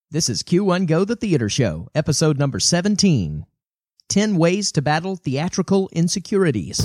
This is Q1 Go the Theater Show, episode number 17, 10 Ways to Battle Theatrical Insecurities.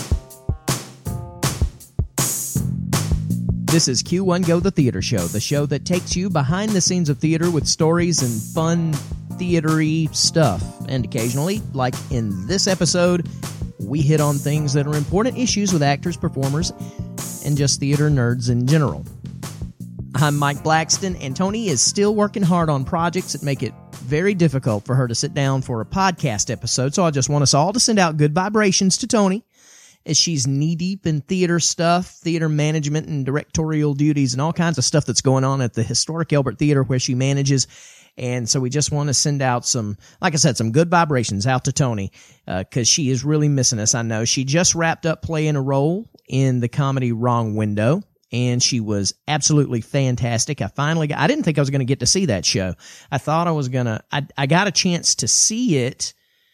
This is Q1 Go the Theater Show, the show that takes you behind the scenes of theater with stories and fun theater-y stuff. And occasionally, like in this episode, we hit on things that are important issues with actors, performers, and just theater nerds in general. I'm Mike Blackston, and Tony is still working hard on projects that make it very difficult for her to sit down for a podcast episode, so I just want us all to send out good vibrations to Tony as she's knee-deep in theater stuff, theater management and directorial duties, and all kinds of stuff that's going on at the Historic Elbert Theater where she manages. And so we just want to send out some, like I said, some good vibrations out to Tony, because she is really missing us, I know. She just wrapped up playing a role in the comedy Wrong Window, and she was absolutely fantastic. I didn't think I was going to get to see that show. I thought I was going to, I got a chance to see it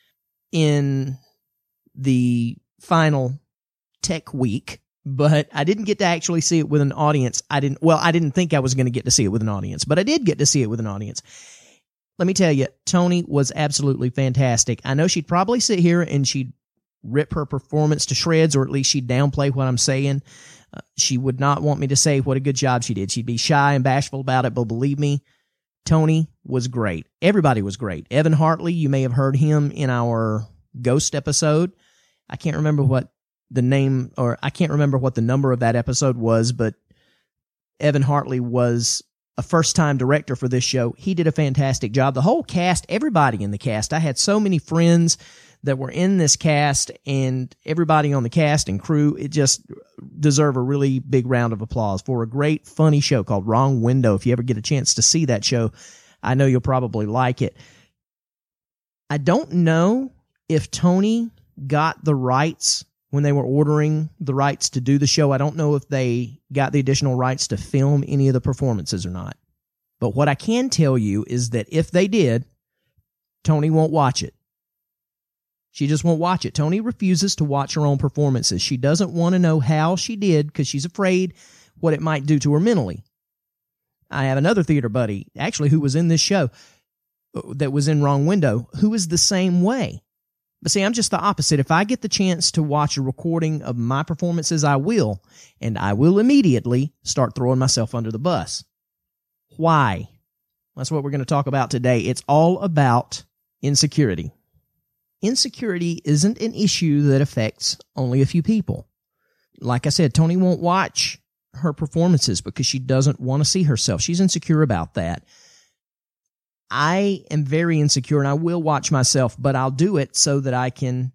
in the final tech week, but I didn't get to actually see it with an audience. I didn't think I was going to get to see it with an audience, but I did get to see it with an audience. Let me tell you, Tony was absolutely fantastic. I know she'd probably sit here and she'd rip her performance to shreds, or at least she'd downplay what I'm saying. She would not want me to say what a good job she did. She'd be shy and bashful about it, but believe me, Tony was great. Everybody was great. Evan Hartley, you may have heard him in our Ghost episode. I can't remember what the name, or I can't remember what the number of that episode was, but Evan Hartley was a first-time director for this show. He did a fantastic job. The whole cast, everybody in the cast. I had so many friends that were in this cast, and everybody on the cast and crew, it just deserve a really big round of applause for a great, funny show called Wrong Window. If you ever get a chance to see that show, I know you'll probably like it. I don't know if Tony got the rights when they were ordering the rights to do the show. I don't know if they got the additional rights to film any of the performances or not. But what I can tell you is that if they did, Tony won't watch it. She just won't watch it. Tony refuses to watch her own performances. She doesn't want to know how she did because she's afraid what it might do to her mentally. I have another theater buddy, actually, who was in this show that was in Wrong Window, who is the same way. But see, I'm just the opposite. If I get the chance to watch a recording of my performances, I will. And I will immediately start throwing myself under the bus. Why? That's what we're going to talk about today. It's all about insecurity. Insecurity isn't an issue that affects only a few people. Like I said, Tony won't watch her performances because she doesn't want to see herself. She's insecure about that. I am very insecure, and I will watch myself, but I'll do it so that I can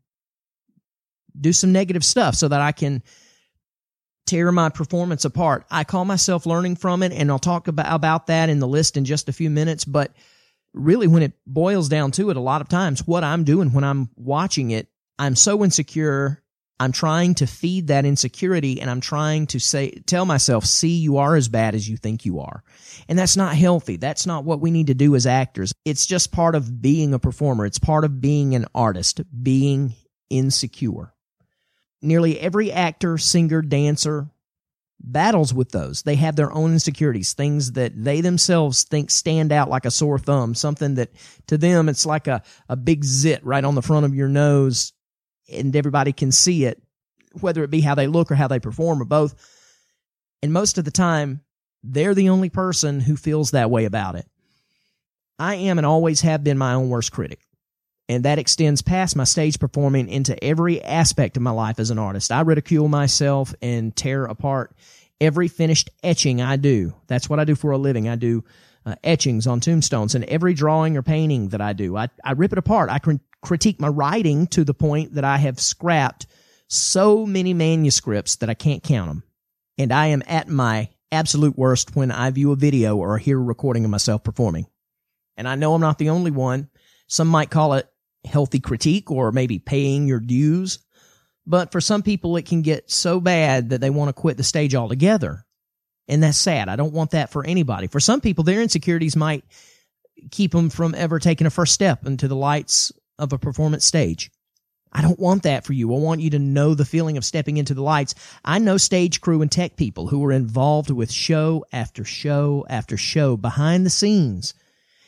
do some negative stuff, so that I can tear my performance apart. I call myself learning from it, and I'll talk about that in the list in just a few minutes, but really, when it boils down to it, a lot of times what I'm doing when I'm watching it, I'm so insecure, I'm trying to feed that insecurity, and I'm trying to tell myself, see, you are as bad as you think you are. And that's not healthy. That's not what we need to do as actors. It's just part of being a performer. It's part of being an artist, being insecure. Nearly every actor, singer, dancer battles with those. They have their own insecurities, things that they themselves think stand out like a sore thumb, something that to them it's like a big zit right on the front of your nose, and everybody can see it, whether it be how they look or how they perform or both. And most of the time, they're the only person who feels that way about it. I am and always have been my own worst critic. And that extends past my stage performing into every aspect of my life as an artist. I ridicule myself and tear apart every finished etching I do. That's what I do for a living. I do etchings on tombstones, and every drawing or painting that I do, I rip it apart. I critique my writing to the point that I have scrapped so many manuscripts that I can't count them. And I am at my absolute worst when I view a video or hear a recording of myself performing. And I know I'm not the only one. Some might call it healthy critique or maybe paying your dues. But for some people, it can get so bad that they want to quit the stage altogether. And that's sad. I don't want that for anybody. For some people, their insecurities might keep them from ever taking a first step into the lights of a performance stage. I don't want that for you. I want you to know the feeling of stepping into the lights. I know stage crew and tech people who are involved with show after show after show behind the scenes.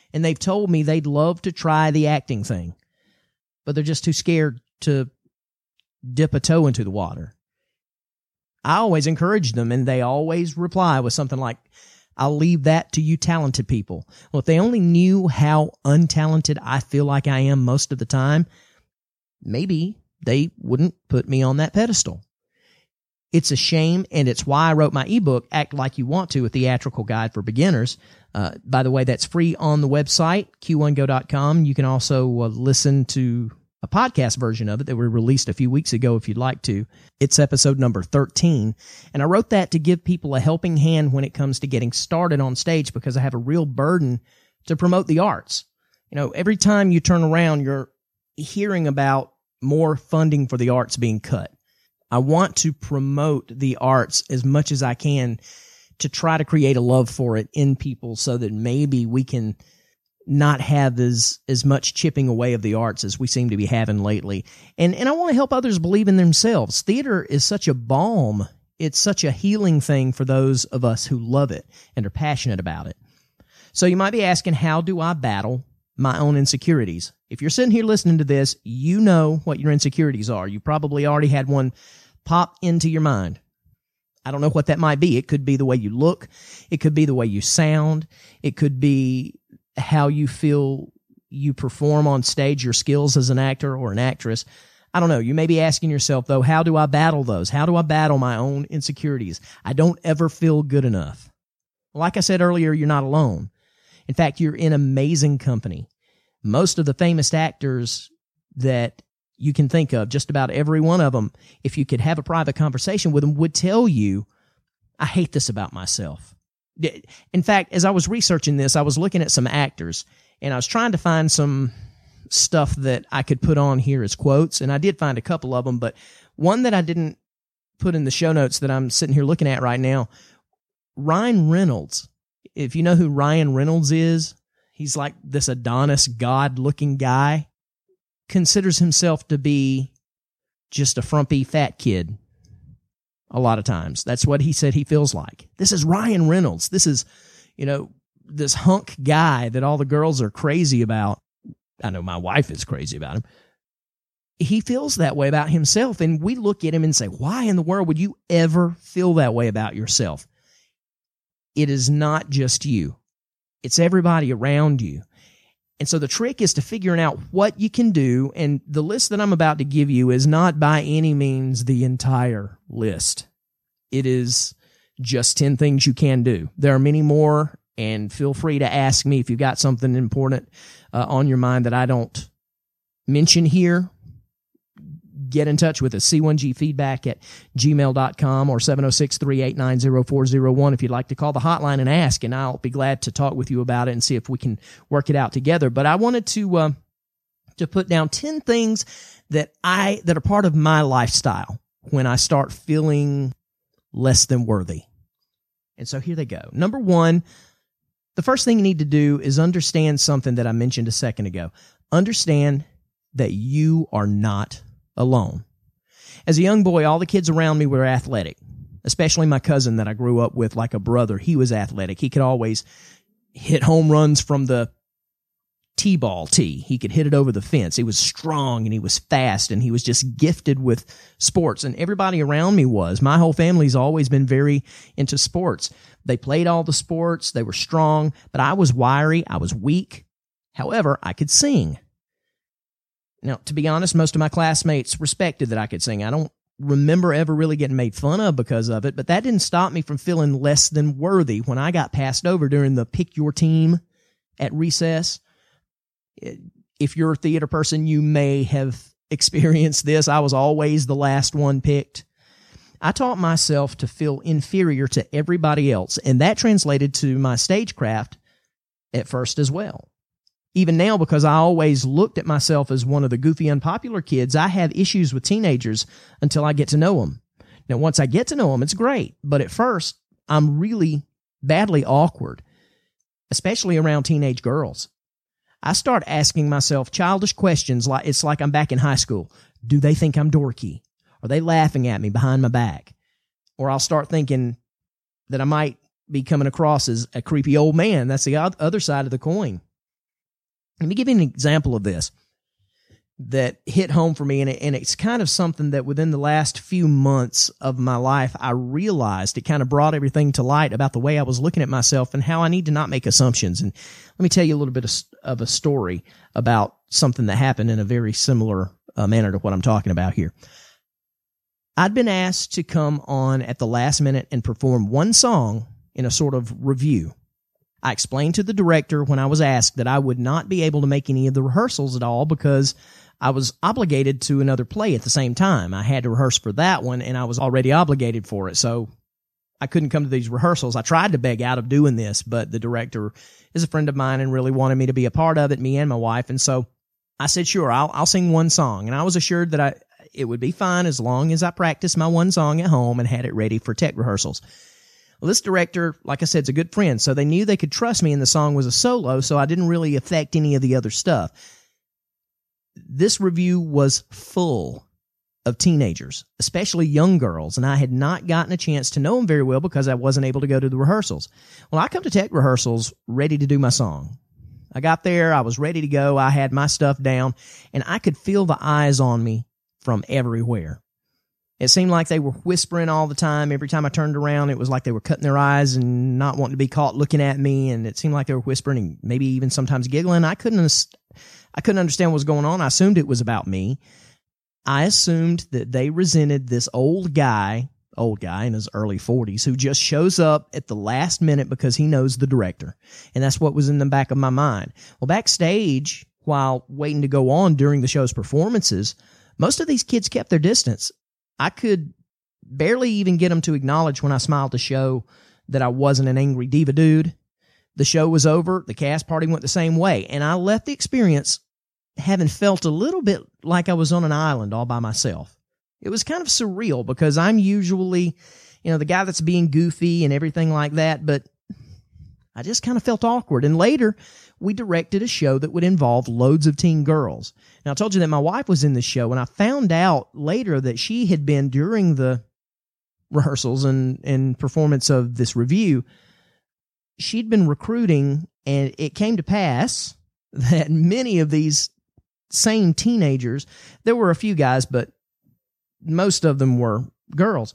and they've told me they'd love to try the acting thing, but they're just too scared to dip a toe into the water. I always encourage them, and they always reply with something like, I'll leave that to you talented people. Well, if they only knew how untalented I feel like I am most of the time, maybe they wouldn't put me on that pedestal. It's a shame, and it's why I wrote my ebook, Act Like You Want To, a theatrical guide for beginners. By the way, that's free on the website, q1go.com. You can also listen to a podcast version of it that we released a few weeks ago if you'd like to. It's episode number 13. And I wrote that to give people a helping hand when it comes to getting started on stage, because I have a real burden to promote the arts. You know, every time you turn around, you're hearing about more funding for the arts being cut. I want to promote the arts as much as I can to try to create a love for it in people so that maybe we can not have as much chipping away of the arts as we seem to be having lately. And I want to help others believe in themselves. Theater is such a balm. It's such a healing thing for those of us who love it and are passionate about it. So you might be asking, how do I battle my own insecurities? If you're sitting here listening to this, you know what your insecurities are. You probably already had one pop into your mind. I don't know what that might be. It could be the way you look. It could be the way you sound. It could be how you feel you perform on stage, your skills as an actor or an actress. I don't know. You may be asking yourself, though, how do I battle those? How do I battle my own insecurities? I don't ever feel good enough. Like I said earlier, you're not alone. In fact, you're in amazing company. Most of the famous actors that you can think of, just about every one of them, if you could have a private conversation with them, would tell you, I hate this about myself. In fact, as I was researching this, I was looking at some actors, and I was trying to find some stuff that I could put on here as quotes, and I did find a couple of them, but one that I didn't put in the show notes that I'm sitting here looking at right now, Ryan Reynolds. If you know who Ryan Reynolds is, he's like this Adonis god-looking guy, considers himself to be just a frumpy fat kid. A lot of times. That's what he said he feels like. This is Ryan Reynolds. This is, this hunk guy that all the girls are crazy about. I know my wife is crazy about him. He feels that way about himself, and we look at him and say, why in the world would you ever feel that way about yourself? It is not just you. It's everybody around you. And so the trick is to figuring out what you can do, and the list that I'm about to give you is not by any means the entire list. It is just 10 things you can do. There are many more, and feel free to ask me if you've got something important on your mind that I don't mention here. Get in touch with us, c1gfeedback@gmail.com or 706-389-0401 if you'd like to call the hotline and ask, and I'll be glad to talk with you about it and see if we can work it out together. But I wanted to put down 10 things that are part of my lifestyle when I start feeling less than worthy. And so here they go. Number 1, the first thing you need to do is understand something that I mentioned a second ago. Understand that you are not alone. As a young boy, all the kids around me were athletic, especially my cousin that I grew up with like a brother. He was athletic. He could always hit home runs from the T-ball tee. He could hit it over the fence. He was strong and he was fast and he was just gifted with sports. And everybody around me was. My whole family's always been very into sports. They played all the sports. They were strong, but I was wiry. I was weak. However, I could sing. Now, to be honest, most of my classmates respected that I could sing. I don't remember ever really getting made fun of because of it, but that didn't stop me from feeling less than worthy when I got passed over during the pick your team at recess. If you're a theater person, you may have experienced this. I was always the last one picked. I taught myself to feel inferior to everybody else, and that translated to my stagecraft at first as well. Even now, because I always looked at myself as one of the goofy, unpopular kids, I have issues with teenagers until I get to know them. Now, once I get to know them, it's great. But at first, I'm really badly awkward, especially around teenage girls. I start asking myself childish questions like it's like I'm back in high school. Do they think I'm dorky? Are they laughing at me behind my back? Or I'll start thinking that I might be coming across as a creepy old man. That's the other side of the coin. Let me give you an example of this that hit home for me, and it's kind of something that within the last few months of my life, I realized it kind of brought everything to light about the way I was looking at myself and how I need to not make assumptions. And let me tell you a little bit of a story about something that happened in a very similar manner to what I'm talking about here. I'd been asked to come on at the last minute and perform one song in a sort of review. I explained to the director when I was asked that I would not be able to make any of the rehearsals at all because I was obligated to another play at the same time. I had to rehearse for that one, and I was already obligated for it, so I couldn't come to these rehearsals. I tried to beg out of doing this, but the director is a friend of mine and really wanted me to be a part of it, me and my wife, and so I said, sure, I'll sing one song, and I was assured that it would be fine as long as I practiced my one song at home and had it ready for tech rehearsals. Well, this director, like I said, is a good friend, so they knew they could trust me, and the song was a solo, so I didn't really affect any of the other stuff. This review was full of teenagers, especially young girls, and I had not gotten a chance to know them very well because I wasn't able to go to the rehearsals. Well, I come to tech rehearsals ready to do my song. I got there, I was ready to go, I had my stuff down, and I could feel the eyes on me from everywhere. It seemed like they were whispering all the time. Every time I turned around, it was like they were cutting their eyes and not wanting to be caught looking at me, and it seemed like they were whispering and maybe even sometimes giggling. I couldn't understand what was going on. I assumed it was about me. I assumed that they resented this old guy in his early 40s who just shows up at the last minute because he knows the director. And that's what was in the back of my mind. Well, backstage, while waiting to go on during the show's performances, most of these kids kept their distance. I could barely even get them to acknowledge when I smiled to show that I wasn't an angry diva dude. The show was over. The cast party went the same way. And I left the experience having felt a little bit like I was on an island all by myself. It was kind of surreal because I'm usually, the guy that's being goofy and everything like that, but I just kind of felt awkward. And later, we directed a show that would involve loads of teen girls. Now, I told you that my wife was in the show, and I found out later that she had been, during the rehearsals and performance of this review, she'd been recruiting, and it came to pass that many of these same teenagers, there were a few guys, but most of them were girls.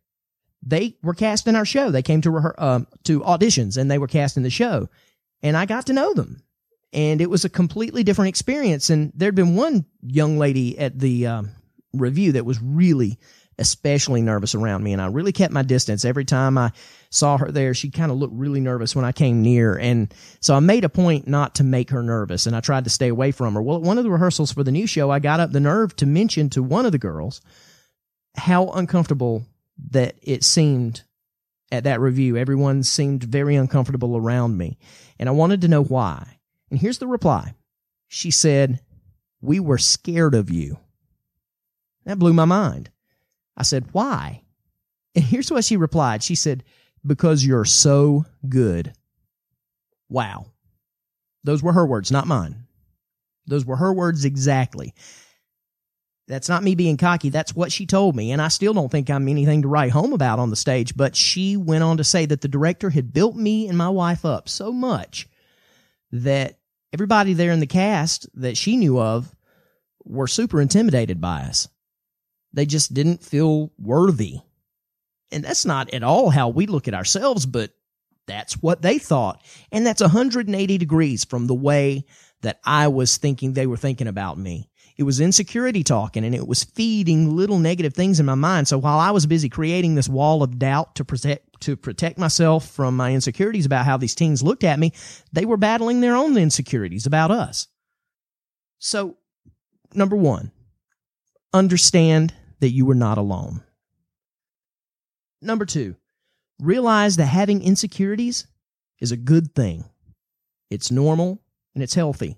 They were cast in our show. They came to auditions, and they were cast in the show. And I got to know them. And it was a completely different experience. And there'd been one young lady at the review that was really especially nervous around me. And I really kept my distance. Every time I saw her there, she kind of looked really nervous when I came near. And so I made a point not to make her nervous, and I tried to stay away from her. Well, at one of the rehearsals for the new show, I got up the nerve to mention to one of the girls how uncomfortable that it seemed at that review. Everyone seemed very uncomfortable around me, and I wanted to know why. And here's the reply. She said, "We were scared of you." That blew my mind. I said, "Why?" And here's what she replied. She said, "Because you're so good." Wow. Those were her words, not mine. Those were her words exactly. That's not me being cocky. That's what she told me. And I still don't think I'm anything to write home about on the stage. But she went on to say that the director had built me and my wife up so much that everybody there in the cast that she knew of were super intimidated by us. They just didn't feel worthy. And that's not at all how we look at ourselves, but that's what they thought. And that's 180 degrees from the way that I was thinking they were thinking about me. It was insecurity talking, and it was feeding little negative things in my mind. So while I was busy creating this wall of doubt to protect myself from my insecurities about how these teens looked at me, they were battling their own insecurities about us. So, number one, understand that you were not alone. Number two, realize that having insecurities is a good thing. It's normal and it's healthy.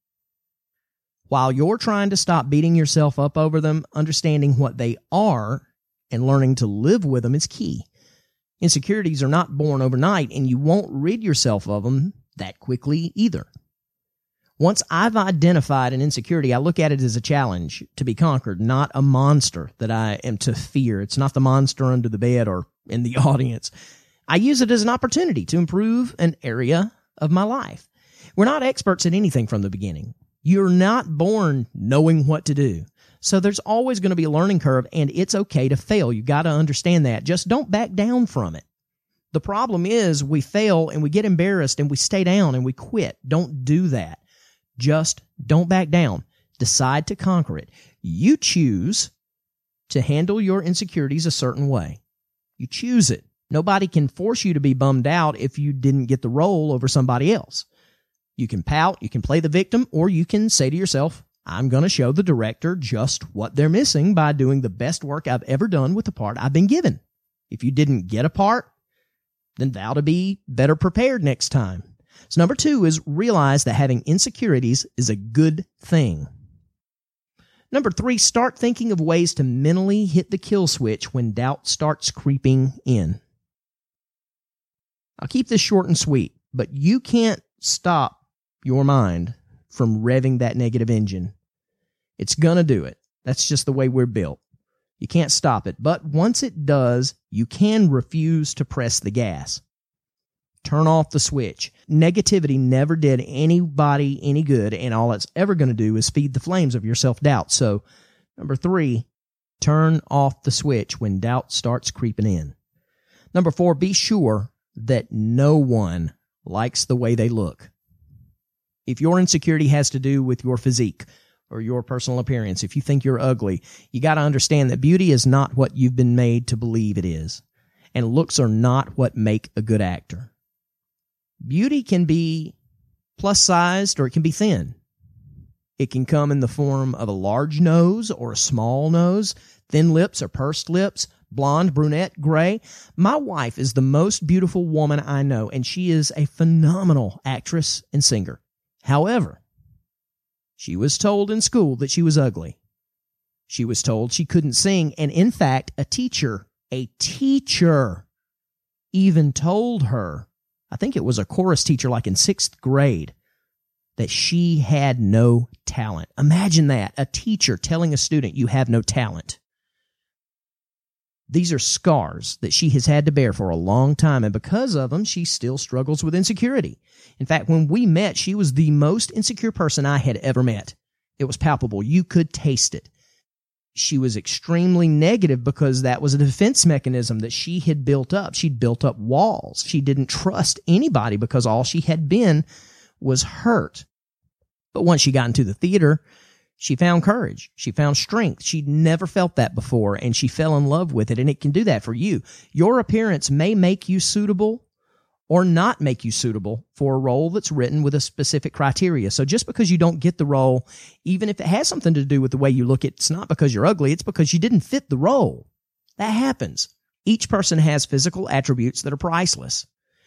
While you're trying to stop beating yourself up over them, understanding what they are and learning to live with them is key. Insecurities are not born overnight, and you won't rid yourself of them that quickly either. Once I've identified an insecurity, I look at it as a challenge to be conquered, not a monster that I am to fear. It's not the monster under the bed or in the audience. I use it as an opportunity to improve an area of my life. We're not experts at anything from the beginning. You're not born knowing what to do. So there's always going to be a learning curve, and it's okay to fail. You got to understand that. Just don't back down from it. The problem is we fail and we get embarrassed and we stay down and we quit. Don't do that. Just don't back down. Decide to conquer it. You choose to handle your insecurities a certain way. You choose it. Nobody can force you to be bummed out if you didn't get the role over somebody else. You can pout, you can play the victim, or you can say to yourself, I'm going to show the director just what they're missing by doing the best work I've ever done with the part I've been given. If you didn't get a part, then vow to be better prepared next time. So number 2 is realize that having insecurities is a good thing. Number 3, start thinking of ways to mentally hit the kill switch when doubt starts creeping in. I'll keep this short and sweet, but you can't stop your mind from revving that negative engine. It's gonna do it. That's just the way we're built. You can't stop it. But once it does, you can refuse to press the gas. Turn off the switch. Negativity never did anybody any good, and all it's ever going to do is feed the flames of your self-doubt. So, number 3, turn off the switch when doubt starts creeping in. Number 4, be sure that no one likes the way they look. If your insecurity has to do with your physique or your personal appearance, if you think you're ugly, you got to understand that beauty is not what you've been made to believe it is, and looks are not what make a good actor. Beauty can be plus-sized or it can be thin. It can come in the form of a large nose or a small nose, thin lips or pursed lips, blonde, brunette, gray. My wife is the most beautiful woman I know, and she is a phenomenal actress and singer. However, she was told in school that she was ugly. She was told she couldn't sing, and in fact, a teacher even told her, I think it was a chorus teacher like in 6th grade, that she had no talent. Imagine that, a teacher telling a student you have no talent. These are scars that she has had to bear for a long time, and because of them, she still struggles with insecurity. In fact, when we met, she was the most insecure person I had ever met. It was palpable. You could taste it. She was extremely negative because that was a defense mechanism that she had built up. She'd built up walls. She didn't trust anybody because all she had been was hurt. But once she got into the theater, she found courage. She found strength. She'd never felt that before, and she fell in love with it, and it can do that for you. Your appearance may make you suitable or not make you suitable for a role that's written with a specific criteria. So just because you don't get the role, even if it has something to do with the way you look, it's not because you're ugly, it's because you didn't fit the role. That happens. Each person has physical attributes that are priceless.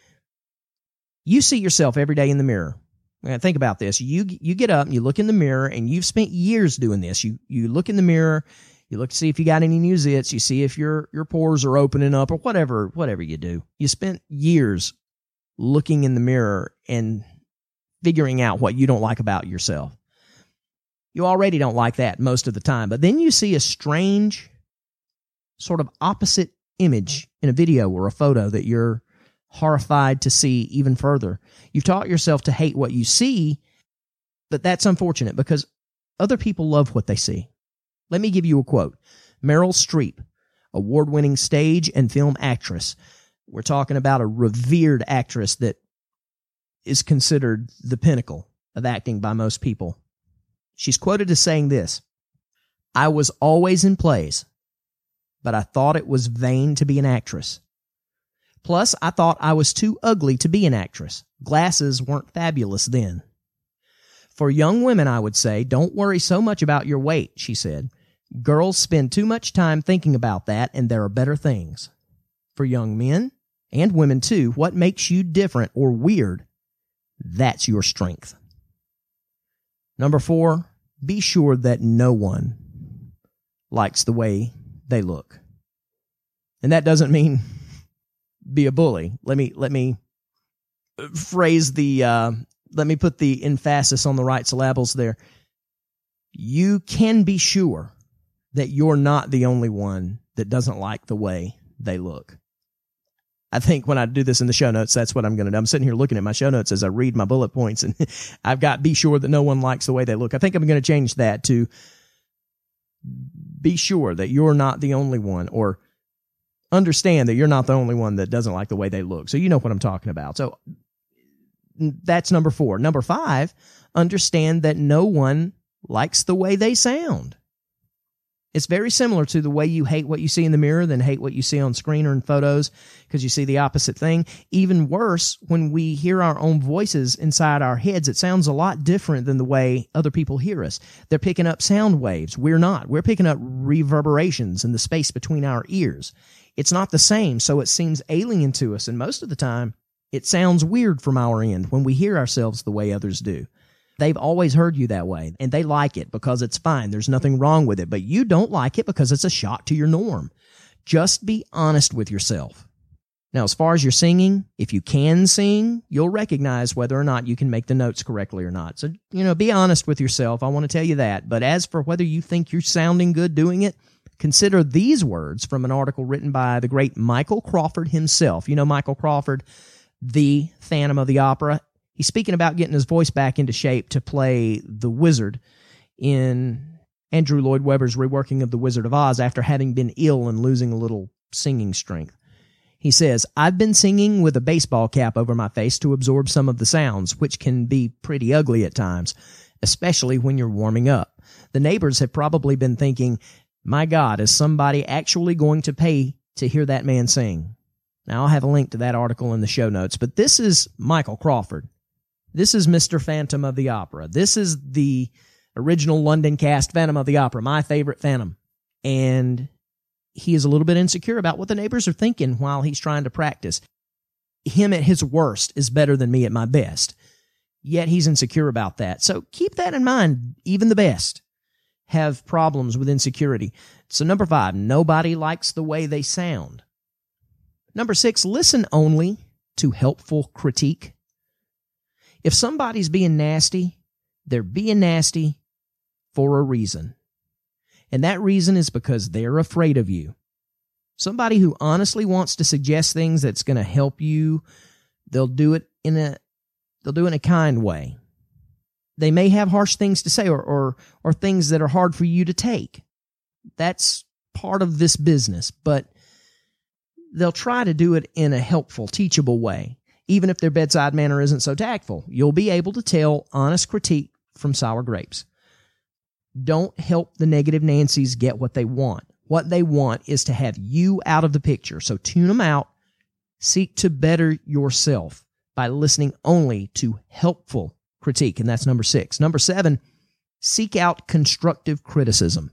You see yourself every day in the mirror. Now, think about this. You get up and you look in the mirror, and you've spent years doing this. You look in the mirror, you look to see if you got any new zits, you see if your pores are opening up or whatever you do. You spent years looking in the mirror and figuring out what you don't like about yourself. You already don't like that most of the time, but then you see a strange sort of opposite image in a video or a photo that you're horrified to see even further. You've taught yourself to hate what you see, but that's unfortunate because other people love what they see. Let me give you a quote. Meryl Streep, award-winning stage and film actress. We're talking about a revered actress that is considered the pinnacle of acting by most people. She's quoted as saying this, "I was always in plays, but I thought it was vain to be an actress. Plus, I thought I was too ugly to be an actress. Glasses weren't fabulous then. For young women, I would say, don't worry so much about your weight," she said. "Girls spend too much time thinking about that, and there are better things. For young men, and women too, what makes you different or weird, that's your strength." Number 4, be sure that no one likes the way they look. And that doesn't mean be a bully. Let me phrase let me put the emphasis on the right syllables there. You can be sure that you're not the only one that doesn't like the way they look. I think when I do this in the show notes, that's what I'm going to do. I'm sitting here looking at my show notes as I read my bullet points, and I've got be sure that no one likes the way they look. I think I'm going to change that to be sure that you're not the only one, or understand that you're not the only one that doesn't like the way they look. So you know what I'm talking about. So that's number 4. Number 5, understand that no one likes the way they sound. It's very similar to the way you hate what you see in the mirror than hate what you see on screen or in photos, because you see the opposite thing. Even worse, when we hear our own voices inside our heads, it sounds a lot different than the way other people hear us. They're picking up sound waves. We're not. We're picking up reverberations in the space between our ears. It's not the same, so it seems alien to us, and most of the time, it sounds weird from our end when we hear ourselves the way others do. They've always heard you that way, and they like it because it's fine. There's nothing wrong with it, but you don't like it because it's a shock to your norm. Just be honest with yourself. Now, as far as your singing, if you can sing, you'll recognize whether or not you can make the notes correctly or not. So, be honest with yourself. I want to tell you that. But as for whether you think you're sounding good doing it, consider these words from an article written by the great Michael Crawford himself. You know Michael Crawford, the Phantom of the Opera. He's speaking about getting his voice back into shape to play the Wizard in Andrew Lloyd Webber's reworking of The Wizard of Oz after having been ill and losing a little singing strength. He says, "I've been singing with a baseball cap over my face to absorb some of the sounds, which can be pretty ugly at times, especially when you're warming up. The neighbors have probably been thinking, my God, is somebody actually going to pay to hear that man sing?" Now, I'll have a link to that article in the show notes, but this is Michael Crawford. This is Mr. Phantom of the Opera. This is the original London cast Phantom of the Opera, my favorite Phantom. And he is a little bit insecure about what the neighbors are thinking while he's trying to practice. Him at his worst is better than me at my best. Yet he's insecure about that. So keep that in mind. Even the best have problems with insecurity. So number 5, nobody likes the way they sound. Number 6, listen only to helpful critique. If somebody's being nasty, they're being nasty for a reason. And that reason is because they're afraid of you. Somebody who honestly wants to suggest things that's going to help you, they'll do it in a kind way. They may have harsh things to say or things that are hard for you to take. That's part of this business, but they'll try to do it in a helpful, teachable way. Even if their bedside manner isn't so tactful, you'll be able to tell honest critique from sour grapes. Don't help the negative Nancys get what they want. What they want is to have you out of the picture. So tune them out. Seek to better yourself by listening only to helpful critique. And that's number 6. Number 7, seek out constructive criticism.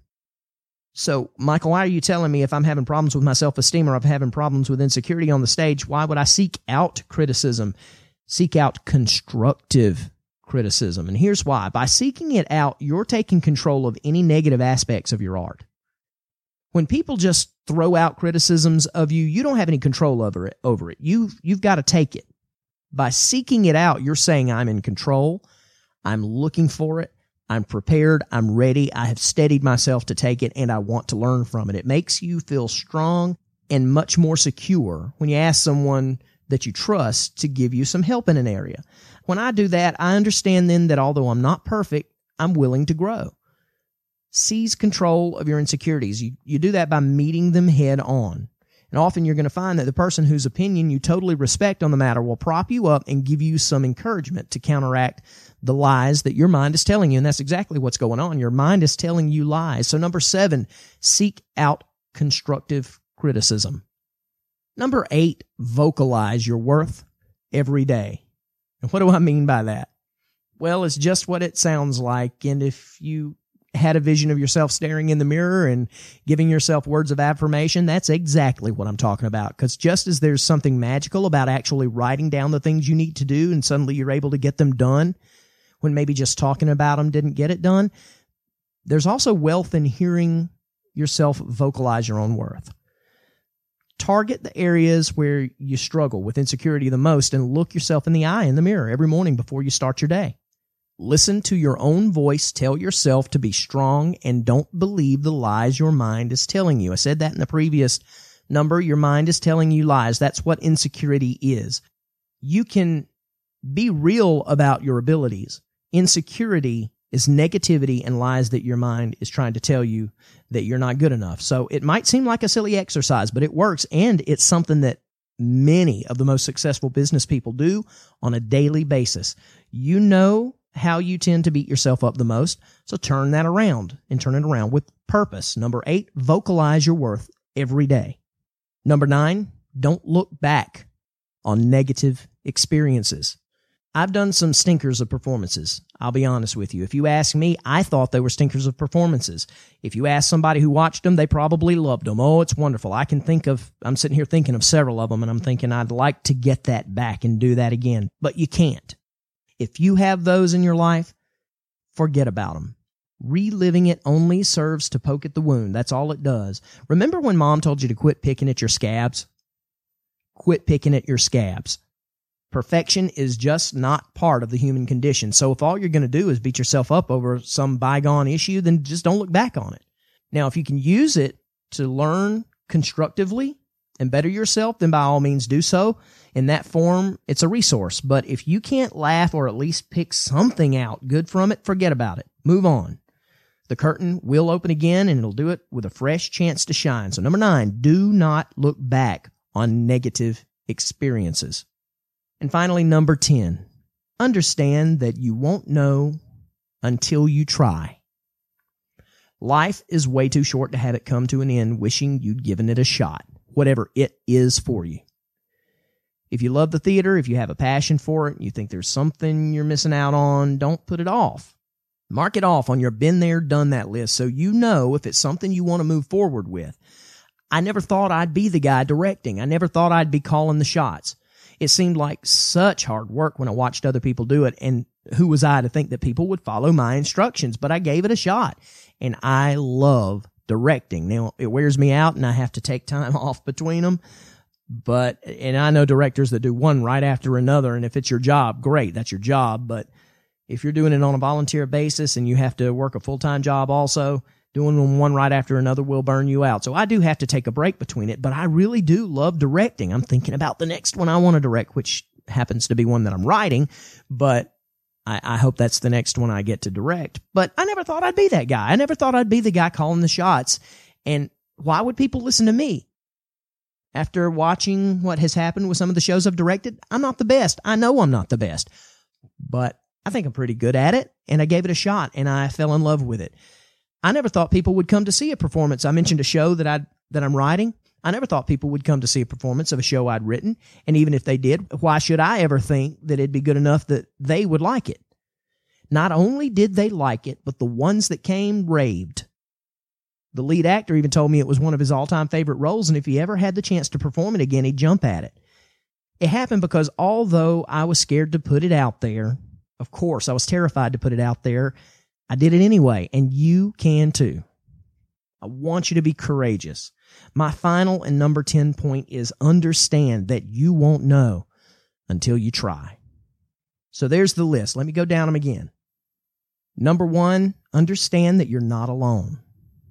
So, Michael, why are you telling me if I'm having problems with my self-esteem or I'm having problems with insecurity on the stage, why would I seek out criticism? Seek out constructive criticism. And here's why. By seeking it out, you're taking control of any negative aspects of your art. When people just throw out criticisms of you, you don't have any control over it. You've got to take it. By seeking it out, you're saying, I'm in control, I'm looking for it, I'm prepared, I'm ready, I have steadied myself to take it, and I want to learn from it. It makes you feel strong and much more secure when you ask someone that you trust to give you some help in an area. When I do that, I understand then that although I'm not perfect, I'm willing to grow. Seize control of your insecurities. You do that by meeting them head on. And often you're going to find that the person whose opinion you totally respect on the matter will prop you up and give you some encouragement to counteract the lies that your mind is telling you. And that's exactly what's going on. Your mind is telling you lies. So number 7, seek out constructive criticism. Number 8, vocalize your worth every day. And what do I mean by that? Well, it's just what it sounds like. And if you had a vision of yourself staring in the mirror and giving yourself words of affirmation, that's exactly what I'm talking about. Because just as there's something magical about actually writing down the things you need to do and suddenly you're able to get them done when maybe just talking about them didn't get it done, there's also wealth in hearing yourself vocalize your own worth. Target the areas where you struggle with insecurity the most and look yourself in the eye in the mirror every morning before you start your day. Listen to your own voice tell yourself to be strong and don't believe the lies your mind is telling you. I said that in the previous number, your mind is telling you lies. That's what insecurity is. You can be real about your abilities. Insecurity is negativity and lies that your mind is trying to tell you that you're not good enough. So it might seem like a silly exercise, but it works, and it's something that many of the most successful business people do on a daily basis. You know how you tend to beat yourself up the most, so turn that around and turn it around with purpose. Number 8, vocalize your worth every day. Number 9, don't look back on negative experiences. I've done some stinkers of performances. I'll be honest with you. If you ask me, I thought they were stinkers of performances. If you ask somebody who watched them, they probably loved them. Oh, it's wonderful. I'm sitting here thinking of several of them, and I'm thinking I'd like to get that back and do that again. But you can't. If you have those in your life, forget about them. Reliving it only serves to poke at the wound. That's all it does. Remember when Mom told you to quit picking at your scabs? Quit picking at your scabs. Perfection is just not part of the human condition. So if all you're going to do is beat yourself up over some bygone issue, then just don't look back on it. Now, if you can use it to learn constructively and better yourself, then by all means do so. In that form, it's a resource. But if you can't laugh or at least pick something out good from it, forget about it. Move on. The curtain will open again, and it'll do it with a fresh chance to shine. So number 9, do not look back on negative experiences. And finally, number 10, understand that you won't know until you try. Life is way too short to have it come to an end wishing you'd given it a shot, whatever it is for you. If you love the theater, if you have a passion for it, you think there's something you're missing out on, don't put it off. Mark it off on your been there, done that list so you know if it's something you want to move forward with. I never thought I'd be the guy directing. I never thought I'd be calling the shots. It seemed like such hard work when I watched other people do it, and who was I to think that people would follow my instructions? But I gave it a shot, and I love directing. Now, it wears me out, and I have to take time off between them, and I know directors that do one right after another, and if it's your job, great, that's your job, but if you're doing it on a volunteer basis and you have to work a full-time job also, doing them one right after another will burn you out. So I do have to take a break between it, but I really do love directing. I'm thinking about the next one I want to direct, which happens to be one that I'm writing, but I hope that's the next one I get to direct. But I never thought I'd be that guy. I never thought I'd be the guy calling the shots. And why would people listen to me? After watching what has happened with some of the shows I've directed, I'm not the best. I know I'm not the best, but I think I'm pretty good at it, and I gave it a shot, and I fell in love with it. I never thought people would come to see a performance. I mentioned a show that I'm writing. I never thought people would come to see a performance of a show I'd written. And even if they did, why should I ever think that it'd be good enough that they would like it? Not only did they like it, but the ones that came raved. The lead actor even told me it was one of his all-time favorite roles, and if he ever had the chance to perform it again, he'd jump at it. It happened because although I was scared to put it out there, of course, I was terrified to put it out there, I did it anyway, and you can too. I want you to be courageous. My final and number 10 point is understand that you won't know until you try. So there's the list. Let me go down them again. Number 1, understand that you're not alone.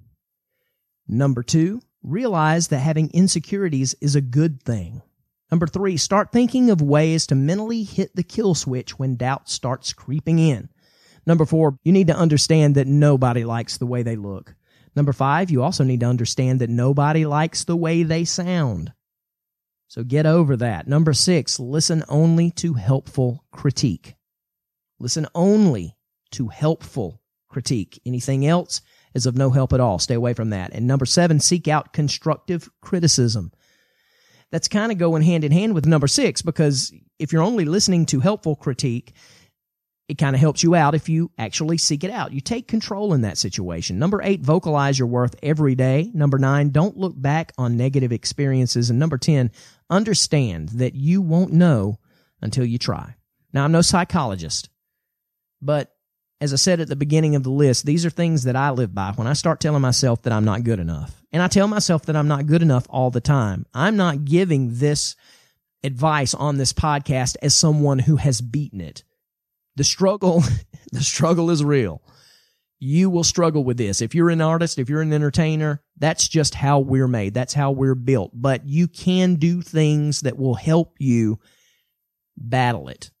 Number 2, realize that having insecurities is a good thing. Number 3, start thinking of ways to mentally hit the kill switch when doubt starts creeping in. Number 4, you need to understand that nobody likes the way they look. Number 5, you also need to understand that nobody likes the way they sound. So get over that. Number 6, listen only to helpful critique. Listen only to helpful critique. Anything else is of no help at all. Stay away from that. And number 7, seek out constructive criticism. That's kind of going hand in hand with number 6, because if you're only listening to helpful critique, it kind of helps you out if you actually seek it out. You take control in that situation. Number 8, vocalize your worth every day. Number 9, don't look back on negative experiences. And number 10, understand that you won't know until you try. Now, I'm no psychologist, but as I said at the beginning of the list, these are things that I live by when I start telling myself that I'm not good enough. And I tell myself that I'm not good enough all the time. I'm not giving this advice on this podcast as someone who has beaten it. The struggle is real. You will struggle with this. If you're an artist, if you're an entertainer, that's just how we're made. That's how we're built. But you can do things that will help you battle it.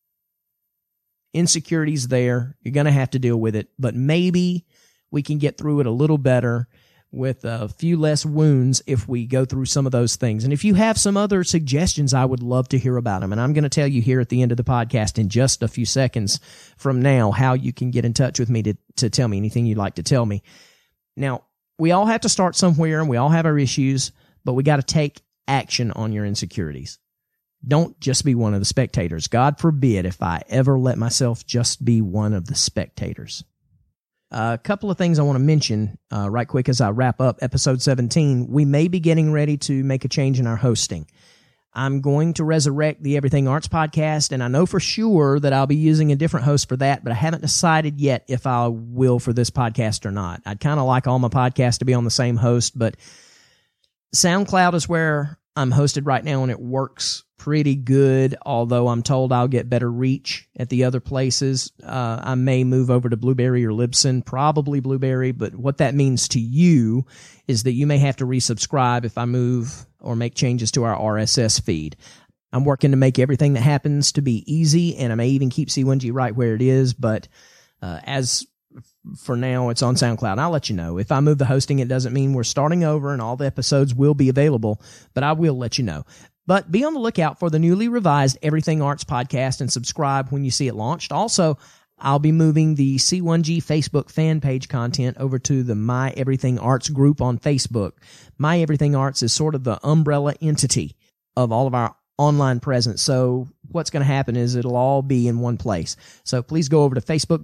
Insecurity's there. You're going to have to deal with it. But maybe we can get through it a little better with a few less wounds if we go through some of those things. And if you have some other suggestions, I would love to hear about them. And I'm going to tell you here at the end of the podcast in just a few seconds from now how you can get in touch with me to tell me anything you'd like to tell me. Now, we all have to start somewhere and we all have our issues, but we got to take action on your insecurities. Don't just be one of the spectators. God forbid if I ever let myself just be one of the spectators. A couple of things I want to mention right quick as I wrap up episode 17. We may be getting ready to make a change in our hosting. I'm going to resurrect the Everything Arts podcast, and I know for sure that I'll be using a different host for that, but I haven't decided yet if I will for this podcast or not. I'd kind of like all my podcasts to be on the same host, but SoundCloud is where I'm hosted right now, and it works pretty good, although I'm told I'll get better reach at the other places. I may move over to Blueberry or Libsyn, probably Blueberry, but what that means to you is that you may have to resubscribe if I move or make changes to our RSS feed. I'm working to make everything that happens to be easy, and I may even keep C1G right where it is, but as for now, it's on SoundCloud. And I'll let you know. If I move the hosting, it doesn't mean we're starting over and all the episodes will be available, but I will let you know. But be on the lookout for the newly revised Everything Arts podcast and subscribe when you see it launched. Also, I'll be moving the C1G Facebook fan page content over to the My Everything Arts group on Facebook. My Everything Arts is sort of the umbrella entity of all of our online presence. So what's going to happen is it'll all be in one place. So please go over to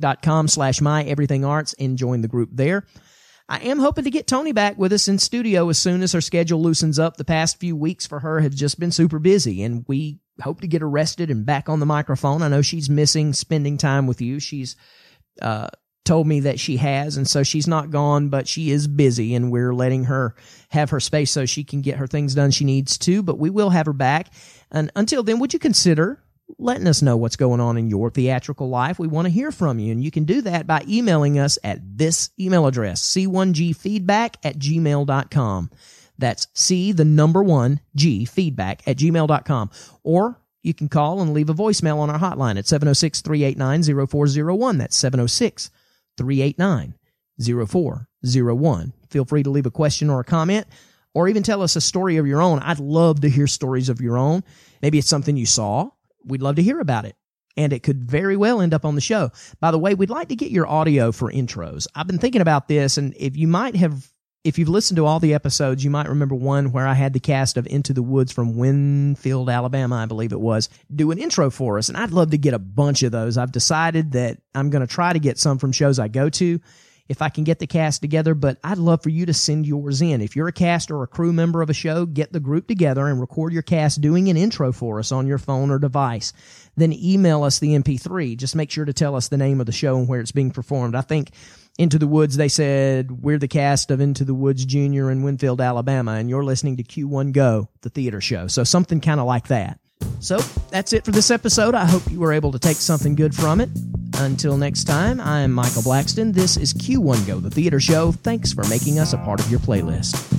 facebook.com/myeverythingarts and join the group there. I am hoping to get Tony back with us in studio as soon as her schedule loosens up. The past few weeks for her have just been super busy, and we hope to get her rested and back on the microphone. I know she's missing spending time with you. She's told me that she has, and so she's not gone, but she is busy, and we're letting her have her space so she can get her things done she needs to, but we will have her back. And until then, would you consider letting us know what's going on in your theatrical life? We want to hear from you, and you can do that by emailing us at this email address, c1gfeedback@gmail.com. That's C1G feedback@gmail.com. Or you can call and leave a voicemail on our hotline at 706-389-0401. That's 706-389-0401. Feel free to leave a question or a comment, or even tell us a story of your own. I'd love to hear stories of your own. Maybe it's something you saw. We'd love to hear about it, and it could very well end up on the show. By the way, we'd like to get your audio for intros. I've been thinking about this, and if you've listened to all the episodes, you might remember one where I had the cast of Into the Woods from Winfield, Alabama, I believe it was, do an intro for us, and I'd love to get a bunch of those. I've decided that I'm going to try to get some from shows I go to if I can get the cast together, but I'd love for you to send yours in. If you're a cast or a crew member of a show, get the group together and record your cast doing an intro for us on your phone or device. Then email us the MP3. Just make sure to tell us the name of the show and where it's being performed. I think Into the Woods, they said, we're the cast of Into the Woods Jr. in Winfield, Alabama, and you're listening to Q1 Go, the theater show. So something kind of like that. So that's it for this episode. I hope you were able to take something good from it. Until next time, I am Michael Blackston. This is Q1 Go, the theater show. Thanks for making us a part of your playlist.